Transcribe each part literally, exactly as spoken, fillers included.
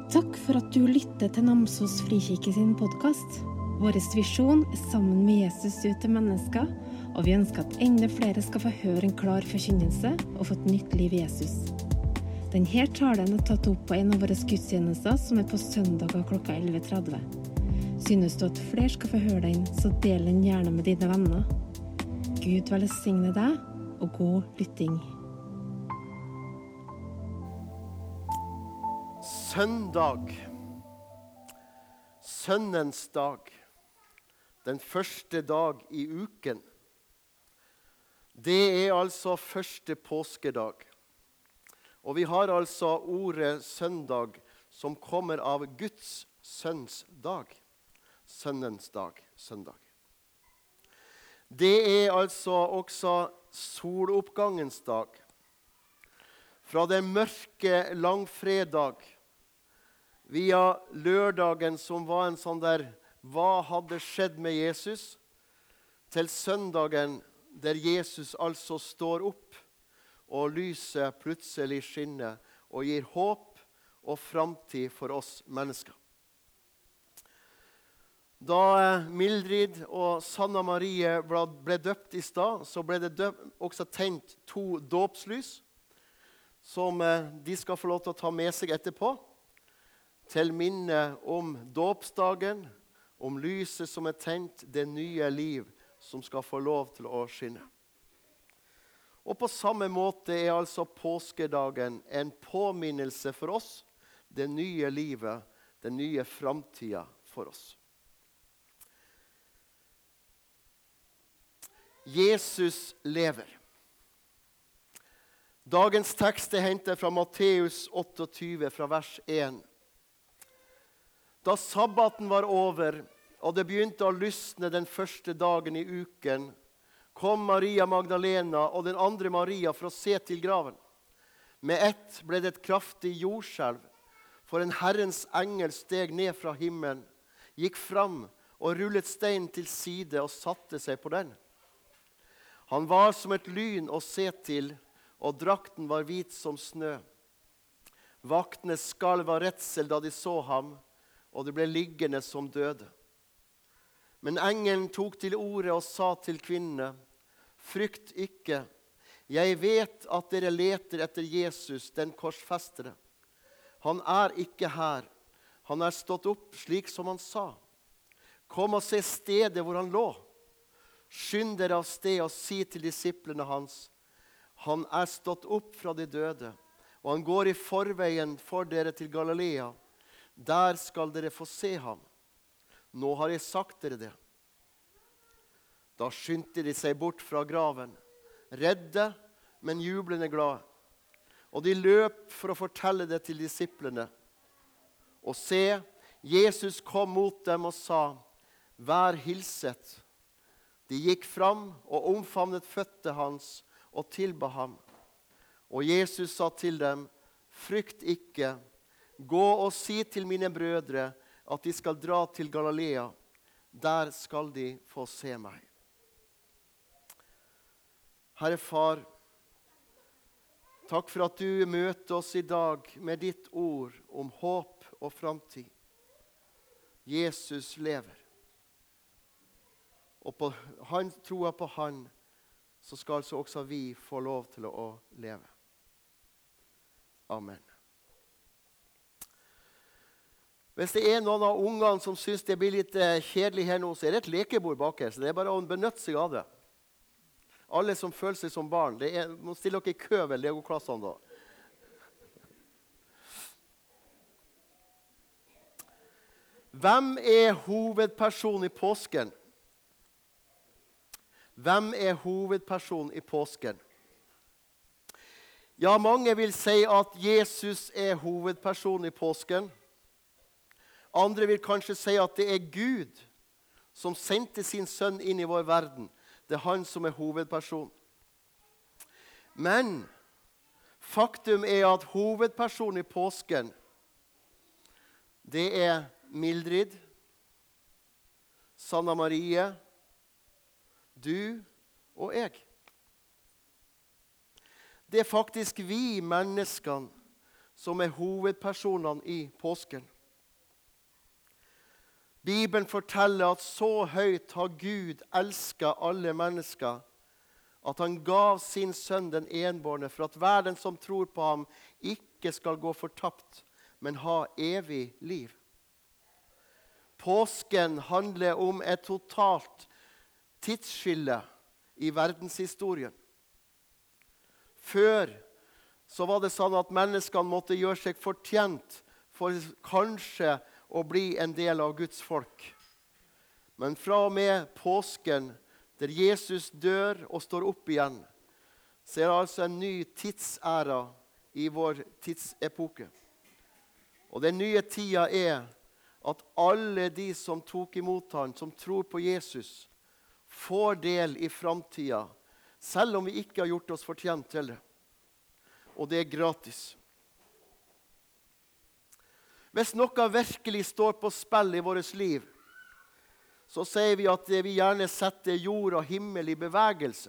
Takk for at du lytter til Namsos Frikirke sin podcast. Vår visjon er sammen med Jesus ut til mennesker, og vi ønsker at enda flere skal få høre en klar forkynnelse og få et nytt liv i Jesus. Denne talen er tatt opp på en av våre gudstjenester som er på søndager klokka elleve tretti. Synes du at flere skal få høre den, så del den gjerne med dine venner. Gud velsigne deg, og god lytting. Søndag, sønnens dag, den første dag i uken. Det er altså første påskedag. Og vi har altså ordet søndag som kommer av Guds sønns dag. Sønnens dag, søndag. Det er altså også soloppgangens dag. Fra den mørke langfredag via lørdagen som var en sånn der hva hadde skjedd med Jesus, til søndagen der Jesus altså står opp og lyset plutselig skinner og gir håp og framtid for oss mennesker. Da Mildrid og Sanna Marie ble døpt i stad, så ble det døpt, også tent to dåpslys som de skal få lov til å ta med seg etterpå, til minne om dåpsdagen, om lyset som er tent, det nye liv som skal få lov til å skinne. Og på samme måte er altså påskedagen en påminnelse for oss, det nye livet, den nye framtida for oss. Jesus lever. Dagens tekst er hentet fra Matteus tjueåtte, fra vers én. Da sabbaten var over, og det begynte å lysne den første dagen i uken, kom Maria Magdalena og den andre Maria for å se til graven. Med ett ble det et kraftig jordskjelv, for en Herrens engel steg ned fra himmelen, gikk fram og rullet steinen til side og satte seg på den. Han var som et lyn å se til, og drakten var hvit som snø. Vaktene skalv av redsel da de så ham, og det ble liggende som døde. Men engelen tok til orde og sa til kvinnene, «Frykt ikke, jeg vet at dere leter etter Jesus, den korsfestede. Han er ikke her, han er stått opp slik som han sa. Kom og se stedet hvor han lå. Skynd dere av sted og si til disiplene hans, han er stått opp fra de døde, og han går i forveien for dere til Galilea. Der skal dere få se ham. Nå har jeg sagt dere det. Da skyndte de seg bort fra graven, redde, men jublende glade. Og de løp for å fortelle det til disiplene. Og se, Jesus kom mot dem og sa, «Vær hilset». De gikk fram og omfavnet føttene hans og tilba ham. Og Jesus sa til dem, «Frykt ikke, gå og si til mine brødre at de skal dra til Galilea. Der skal de få se meg». Herre Far, takk for at du møter oss i dag med ditt ord om håp og framtid. Jesus lever. Og på han, troa på han, så skal altså også vi få lov til å leve. Amen. Hvis det er noen av ungene som synes det blir litt kjedelig her nå, så er det et lekebord bak her, så det er bare å benytte seg av det. Alle som føler seg som barn, det er, må stille dere i kø ved legoklassene da. Hvem er hovedperson i påsken? Hvem er hovedperson i påsken? Ja, mange vil si at Jesus er hovedperson i påsken. Andre vil kanskje si at det er Gud som sendte sin sønn inn i vår verden. Det er han som er hovedperson. Men faktum er at hovedpersonen i påsken, det er Mildrid, Sanna Marie, du og jeg. Det er faktisk vi menneskene som er hovedpersonene i påsken. Bibelen forteller at så høyt har Gud elsket alle mennesker, at han gav sin sønn den enbårne, for at hver den som tror på ham ikke skal gå fortapt, men ha evig liv. Påsken handler om et totalt tidsskille i verdenshistorien. Før så var det sånn at menneskene måtte gjøre seg fortjent for kanskje å bli en del av Guds folk. Men fra og med påsken, der Jesus dør og står opp igjen, så er det altså en ny tidsæra i vår tidsepoke. Og den nye tida er at alle de som tok imot han, som tror på Jesus, får del i framtida, selv om vi ikke har gjort oss fortjent til det. Og det er gratis. Hvis noe virkelig står på spill i vårt liv, så sier vi at vi gjerne setter jord og himmel i bevegelse.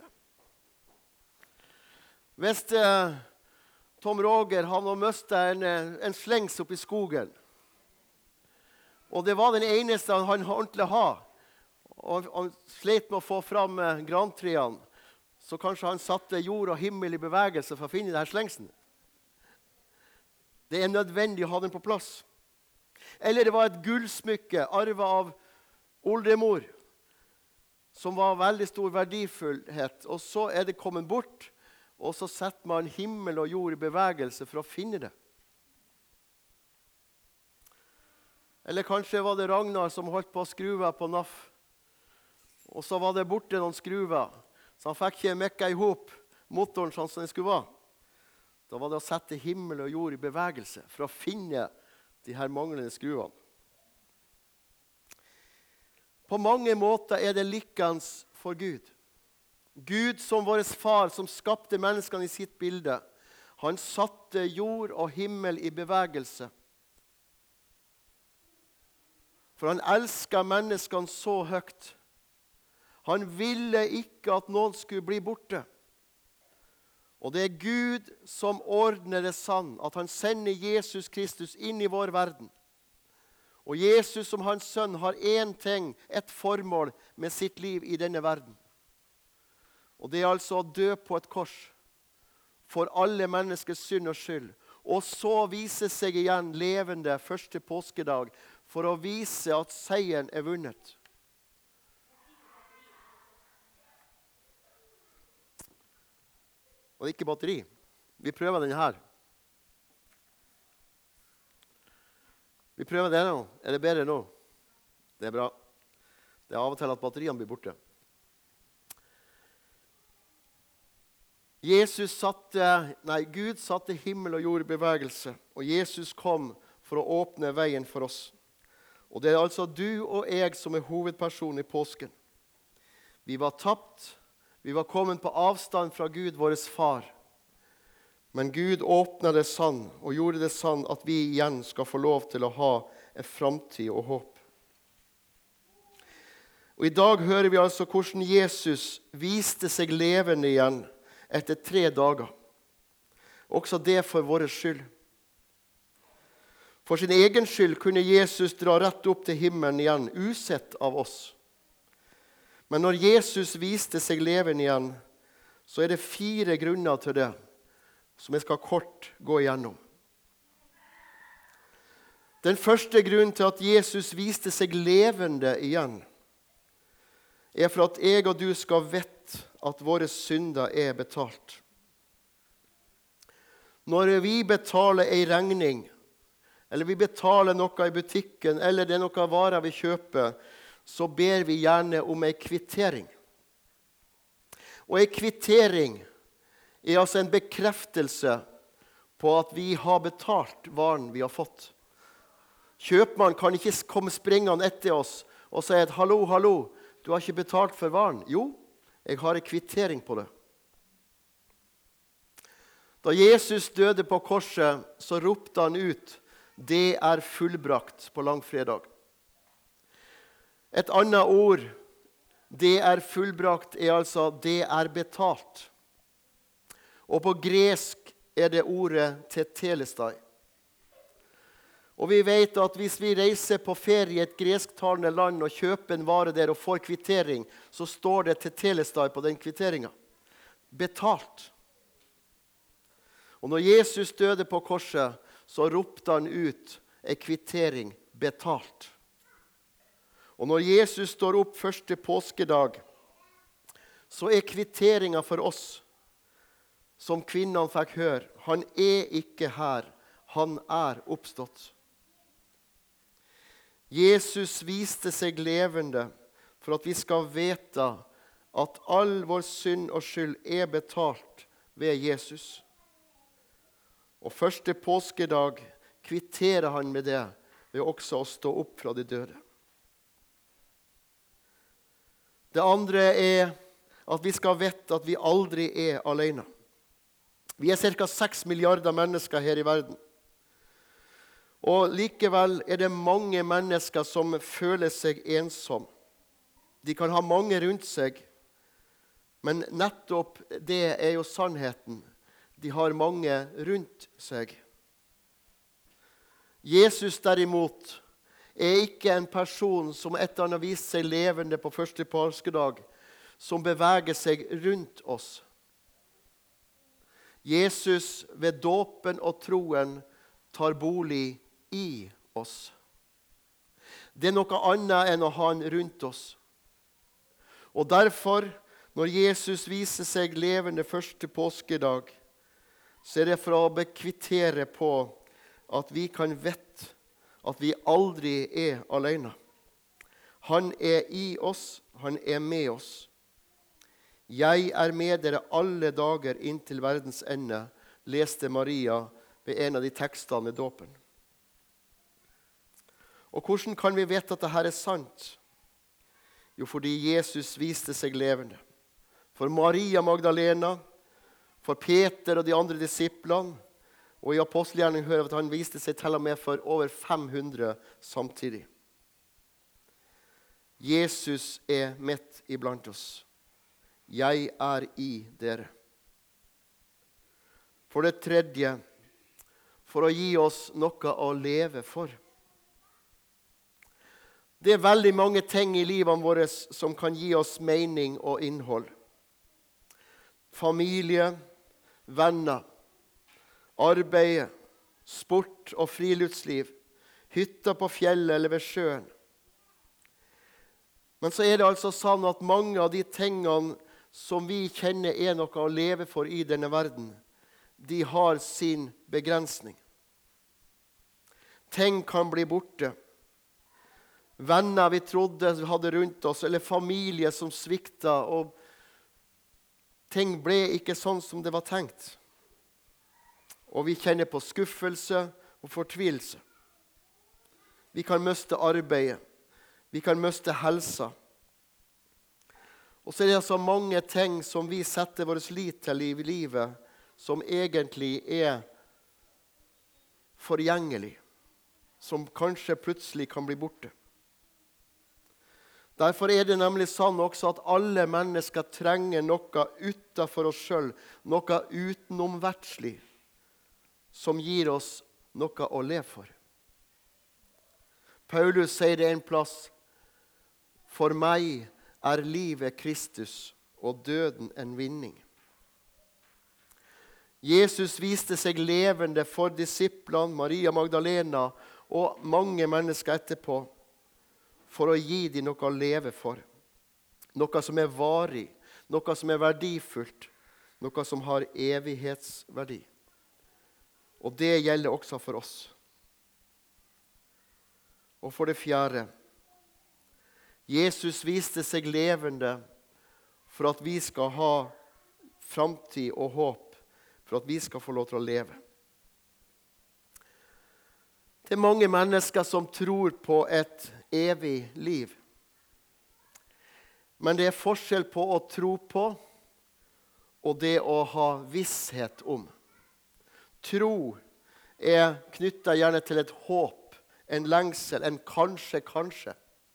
Hvis eh, Tom Roger han har mistet en, en slengs opp i skogen, og det var den eneste han ordentlig ha, og han slet med å få fram eh, grantreene, så kanskje han satte jord og himmel i bevegelse for å finne denne slengsen. Det er nødvendig å ha den på plass. Eller det var et gullsmykke arvet av oldemor, som var veldig stor verdifullhet, og så er det kommet bort, og så setter man himmel og jord i bevegelse for å finne det. Eller kanskje var det Ragnar som holdt på å skruve på N A F, og så var det borte noen skruver, så han fikk ikke mekka i hop motoren sånn som den skulle være. Da var det å sette himmel og jord i bevegelse for å finne de her manglende skruvene. På mange måter er det likens for Gud. Gud som vår far, som skapte menneskene i sitt bilde, han satte jord og himmel i bevegelse. For han elsket menneskene så høyt. Han ville ikke at noen skulle bli borte. Og det er Gud som ordner det sånn at han sender Jesus Kristus inn i vår verden. Og Jesus som hans sønn har én ting, et formål med sitt liv i denne verden. Og det er altså å dø på et kors for alle menneskers synd og skyld. Og så vise seg igjen levende første påskedag for å vise at seieren er vunnet. Og det er ikke batteri. Vi prøver denne her. Vi prøver det nå. Er det bedre nå? Det er bra. Det er av og til at batteriene blir borte. Jesus satte, nei, Gud satte himmel og jord i bevegelse, og Jesus kom for å åpne veien for oss. Og det er altså du og jeg som er hovedpersonen i påsken. Vi var tapt, vi var kommet på avstand fra Gud, vår far. Men Gud åpnet det sann og gjorde det sann at vi igjen skal få lov til å ha en framtid og håp. Og i dag hører vi altså hvordan Jesus viste seg levende igjen etter tre dager. Også det for vår skyld. For sin egen skyld kunne Jesus dra rett opp til himmelen igjen, usett av oss. Men når Jesus viste seg levende igjen, så er det fire grunner til det, som jeg skal kort gå igjennom. Den første grunnen til at Jesus viste seg levende igjen, er for at jeg og du skal vite at våre synder er betalt. Når vi betaler en regning, eller vi betaler noe i butikken, eller det er noe varer vi kjøper, så ber vi gjerne om en kvittering. Og en kvittering er altså en bekreftelse på at vi har betalt varen vi har fått. Kjøpmann kan ikke komme springende etter oss og si at hallo, hallo, du har ikke betalt for varen. Jo, jeg har en kvittering på det. Da Jesus døde på korset, så ropte han ut, det er fullbrakt på langfredag. Et annet ord, det er fullbrakt, er altså det er betalt. Og på gresk er det ordet tetelestai. Og vi vet at hvis vi reiser på ferie i et gresktalende land og kjøper en vare der og får kvittering, så står det til Telestar på den kvitteringen. Betalt. Og når Jesus døde på korset, så ropte han ut en kvittering, betalt. Og når Jesus står opp første påskedag, så er kvitteringen for oss, som kvinnene fikk høre, han er ikke her, han er oppstått. Jesus viste seg levende for at vi skal vite at all vår synd og skyld er betalt ved Jesus. Og første påskedag kvitterer han med det ved også å stå opp fra de døde. Det andre er at vi skal vite at vi aldri er alene. Vi er ca. seks milliarder mennesker her i verden. Og likevel er det mange mennesker som føler seg ensom. De kan ha mange rundt seg, men nettopp det er jo sannheten. De har mange rundt seg. Jesus derimot er ikke en person som etter han har vist seg levende på første påskedag, som beveger seg rundt oss. Jesus ved dåpen og troen tar bolig i oss. Det er noe annet enn å ha han rundt oss. Og derfor, når Jesus viser seg levende første påskedag, så er det for å bekvittere på at vi kan vite at vi aldri er alene. Han er i oss, han er med oss. Jeg er med dere alle dager inntil verdens ende, leste Maria ved en av de tekstene med dåpen. Og hvordan kan vi vite at dette er sant? Jo, fordi Jesus viste seg levende. For Maria Magdalena, for Peter og de andre disiplene, og i apostelgjerningen hører vi at han viste seg til og med for over fem hundre samtidig. Jesus er midt iblant oss. Jeg er i dere. For det tredje, for å gi oss noe å leve for. Det er veldig mange ting i livet vårt som kan gi oss mening og innhold. Familie, venner, arbeid, sport og friluftsliv, hytter på fjellet eller ved sjøen. Men så er det altså sånn at mange av de tingene som vi kjenner er noe å leve for i denne verden, de har sin begrensning. Ting kan bli borte. Venner vi trodde vi hadde rundt oss, eller familie som svikta, og ting ble ikke sånn som det var tenkt. Og vi kjenner på skuffelse og fortvilelse. Vi kan miste arbeidet. Vi kan miste helsa. Og så er det altså mange ting som vi setter vår lit til i livet, som egentlig er forgjengelig, som kanskje plutselig kan bli borte. Derfor er det nemlig sånn også at alle mennesker trenger noe utenfor oss selv, noe utenomverdslig, som gir oss noe å leve for. Paulus sier det en plass: for meg er livet Kristus og døden en vinning. Jesus viste seg levende for disiplene, Maria Magdalena og mange mennesker etterpå, for å gi dem noe å leve for. Noe som er varig, noe som er verdifullt, noe som har evighetsverdi. Og det gjelder også for oss. Og for det fjerde, Jesus viste seg levende for at vi skal ha framtid og håp, for at vi skal få lov til å leve. Det er mange mennesker som tror på et evig liv. Men det er forskjell på å tro på og det å ha visshet om. Tro er knyttet gjerne til et håp, en lengsel, en kanskje, kanskje.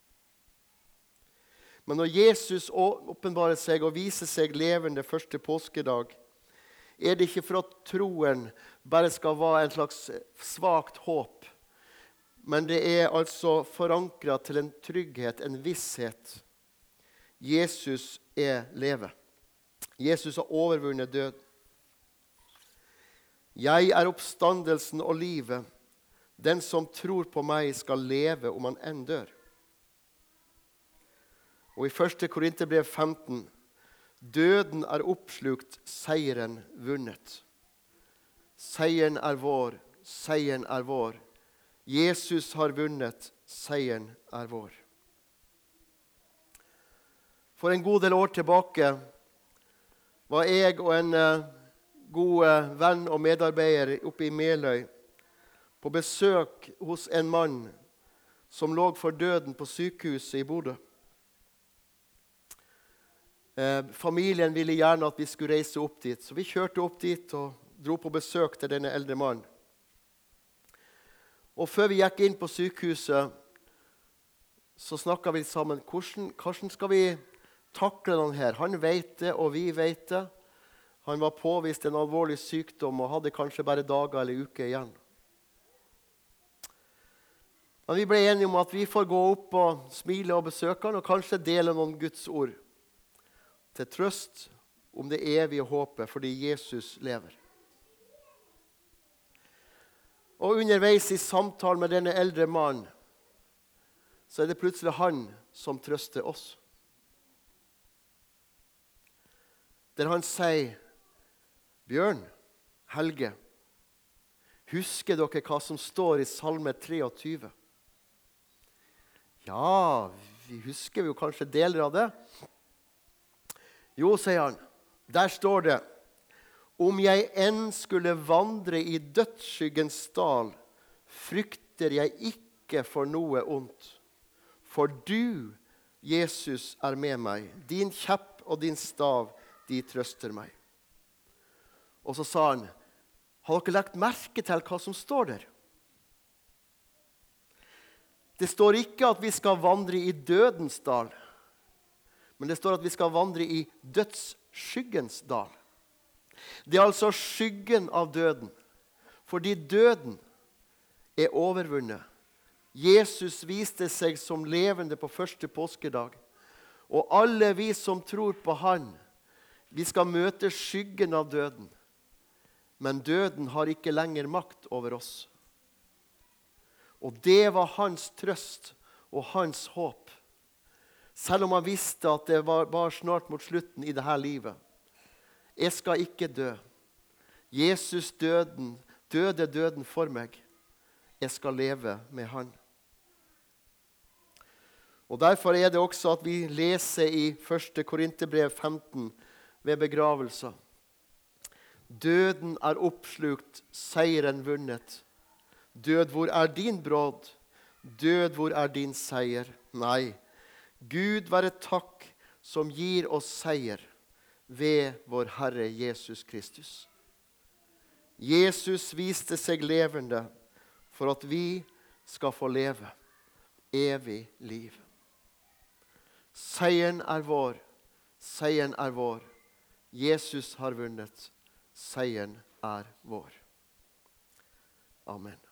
Men når Jesus åpenbarer seg og viser seg levende første påskedag, er det ikke for at troen bare skal være en slags svagt håp, men det er altså forankret til en trygghet, en visshet. Jesus er leve. Jesus har overvunnet død. Jeg er oppstandelsen og livet. Den som tror på meg skal leve om han enn dør. Og i første Korinterbrev femten, døden er oppslukt, seieren vunnet. Seieren er vår, seieren er vår. Jesus har vunnet, seieren er vår. For en god del år tilbake var jeg og en uh, god venn og medarbeider oppe i Meløy på besøk hos en mann som lå for døden på sykehuset i Bodø. Eh, familien ville gjerne at vi skulle reise opp dit, så vi kjørte opp dit og dro på besøk til denne eldre mannen. Og før vi gikk inn på sykehuset, så snakket vi sammen. Hvordan, hvordan skal vi takle den her? Han vet det, og vi vet det. Han var påvist en alvorlig sykdom og hadde kanskje bare dager eller uker igjen. Men vi ble enige om at vi får gå opp og smile og besøke han, og kanskje dele noen Guds ord til trøst om det evige håpet, fordi Jesus lever. Og underveis i samtalen med denne eldre mannen, så er det plutselig han som trøster oss. Der han sier, Bjørn, Helge, husker dere hva som står i Salme treogtyve? Ja, vi husker jo kanskje deler av det. Jo, sier han, der står det, om jeg enn skulle vandre i dødsskyggens dal, frykter jeg ikke for noe ondt. For du, Jesus, er med meg. Din kjepp og din stav, de trøster meg. Og så sa han, har dere lagt merke til hva som står der? Det står ikke at vi skal vandre i dødens dal, men det står at vi skal vandre i dødsskyggens dal. Det er altså skyggen av døden, fordi døden er overvunnet. Jesus viste seg som levende på første påskedag, og alle vi som tror på han, vi skal møte skyggen av døden. Men døden har ikke lenger makt over oss. Og det var hans trøst og hans håp. Selv om han visste at det var bare snart mot slutten i dette livet. Jeg skal ikke dø. Jesus døden, døde døden for meg. Jeg skal leve med han. Og derfor er det også at vi leser i første Korinterbrev femten ved begravelser. Døden er oppslukt, seieren vunnet. Død, hvor er din bråd? Død, hvor er din seier? Nei, Gud være takk som gir oss seier ved vår Herre Jesus Kristus. Jesus viste seg levende for at vi skal få leve evig liv. Seieren er vår, seieren er vår. Jesus har vunnet, seieren er vår. Amen.